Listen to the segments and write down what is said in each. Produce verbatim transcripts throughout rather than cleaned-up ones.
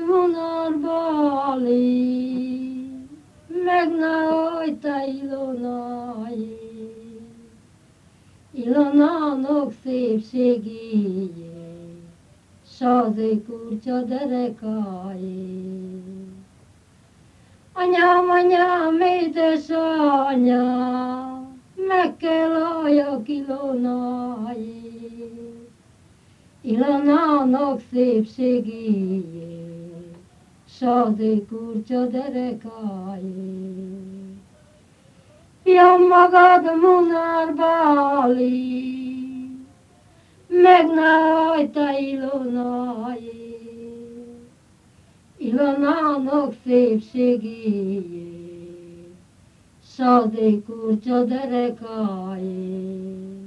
vonarbali, meg nagy te Ilonai, Ilonának szépségé, sazé kurcsa derekai. Anyám, anyám, édesanyám, meg kell halljak Ilonai, Ilonának szépségéjét, sazé kurcsa derekai. Fiam, magad Munárbáli, meg ne hagyd te Ilonai, Ilonának szépségéjét, sazé kurcsa derekai.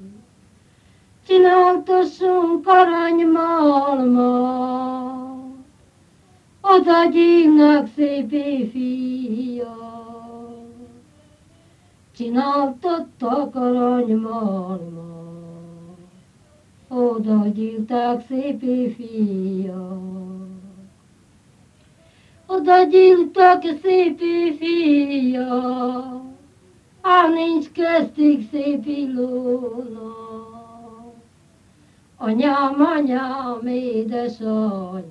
Csináltassunk aranymalmát, oda gyímnek szép éjfia. Csináltattak aranymalmát, oda gyílták szép éjfia. Oda gyíltak szép éjfia, ám nincs köztük szép Ilona. Anyám, anyám, édesanyám,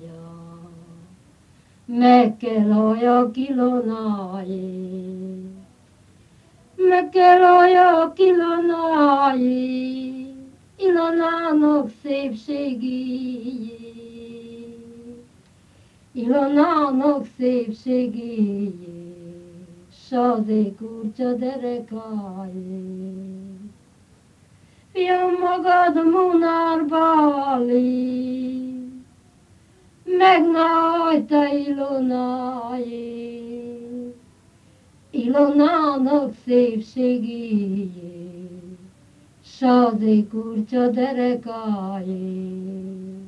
meg kell halljak Ilonáért, meg kell halljak Ilonáért, Ilonának szépségéjét, Ilonának szépségéjét, sazé kurcsa derekájét. Fiam, magad Munárbáli, meg ne hagyd te Ilonai, Ilonának szépségéjét, sazé kurcsa derekájét.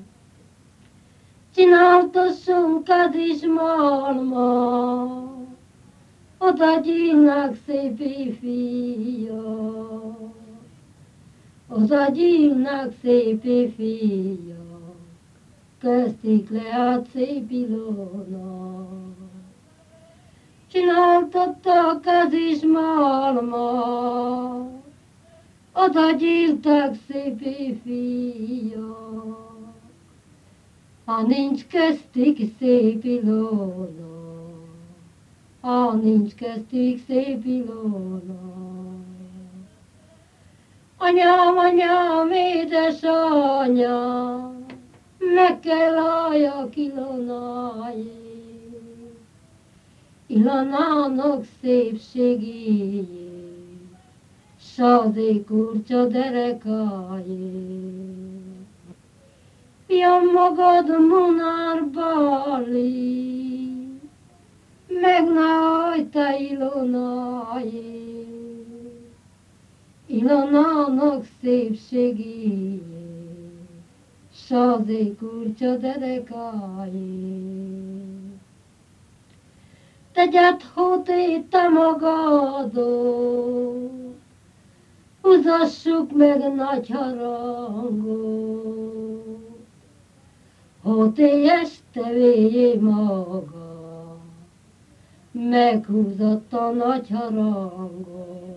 Csináltassunk kadizsmalmát, oda gyílnek szép éjfia. Oda gyílnek szép éjfia, köztik leállt szép Ilona. Csináltattak kadizsmalmát, oda gyíltek szép éjfia. Ha nincs köztük szép Ilona, ha nincs köztük szép Ilona. Anyám, anyám, édesanyám, meg kell halljak Ilonáért, Ilonának szépségéjét, sazé kurcsa derekájét. Fiam, magad Munárbáli, meg ne hagyd te Ilonáért, Ilonának szépségéjét, sazé kurcsa derekájét. Tegyed hóté te magadot, húzassuk meg nagy harangot. Hóté este véjé maga, meghúzott a nagy harangot.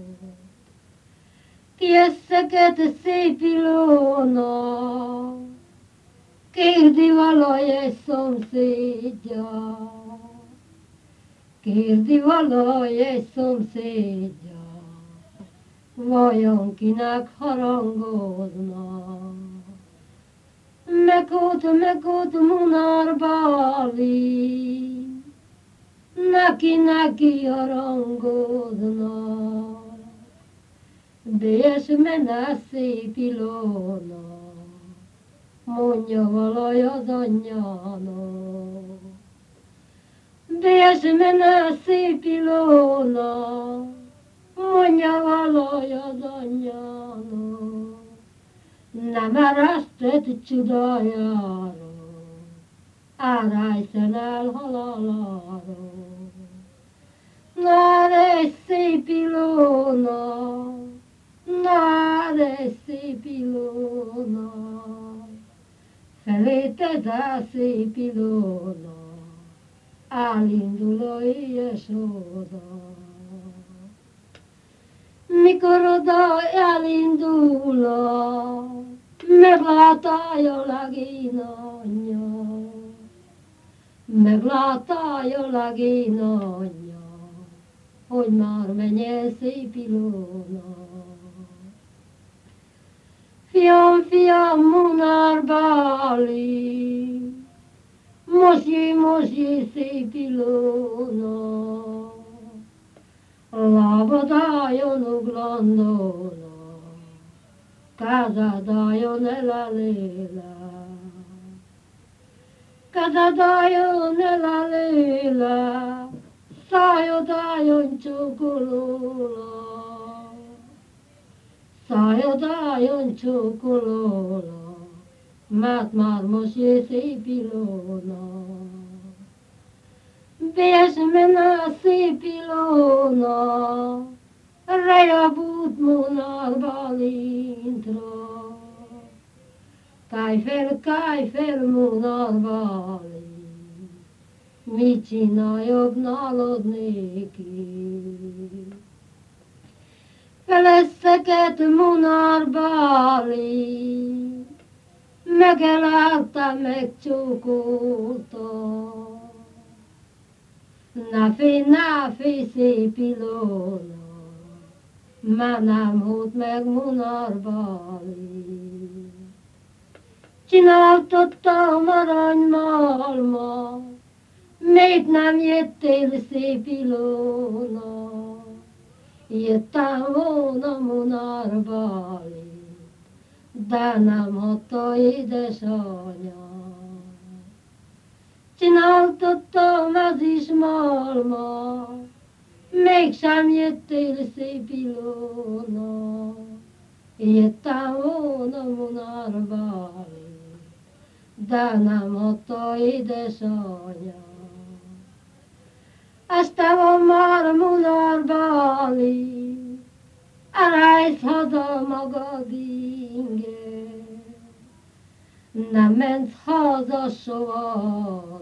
Ki összeket szép Ilona, kérdi valahogy szomszédja, kérdi valahogy szomszédja, vajon kinek harangozna. Megót, megót Munárbáli, neki, neki harangozna. Bélyes mene szép Ilona, mondja valahogy az anyjának. Bélyes mene szép Ilona, mondja valahogy az anyjának. Nem eresztett csodájáról, árályszen el haláláról. Na, de szép Ilona, na, de szép Ilona, felé te szép Ilona, elindul a éjes oda. Mikor oda elindul, meglátálja legény anyja, meglátálja legény anyja, hogy már menjen szép Ilona. Fiam, fiam, Munár Báli, mosjé, mosjé, szép Ilona, lábad álljon uglandóna, kezed álljon eleléle, kezed álljon eleléle, szájod álljon csókolóla, szájod álljon csókolóla, mert már mosjé, szép Ilona. Bésmene szép Ilona, rejabút Munár Bálintra. Kelj fel, kelj fel, Munár Bálint, mit csináljak nálad néki? Feleszeket, Munár Bálint, megelálta, megcsókolta. Ne félj, ne félj, szép Ilona, már nem hód meg Munár Bálint. Csináltattam aranymalma, még nem jöttél, szép Ilona. Jöttem volna Munár Bálint, de nem hagyta édesanyja. Csináltattam az is malma, mégsem jöttél, szép Ilona. Jöttem volna Munár Bálint, de nem adta édesanyja. Este van már Munár Bálint, elájsz haza magad inge. Nem ment haza soha,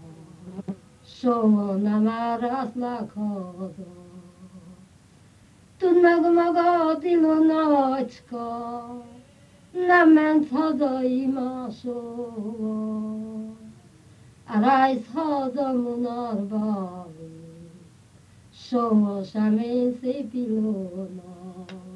soha nem árászlak haza. Tudd meg magad, Ilonacska, nem ment haza ima soha. Elájsz haza Munár Bálint, soha sem én, szép Ilona.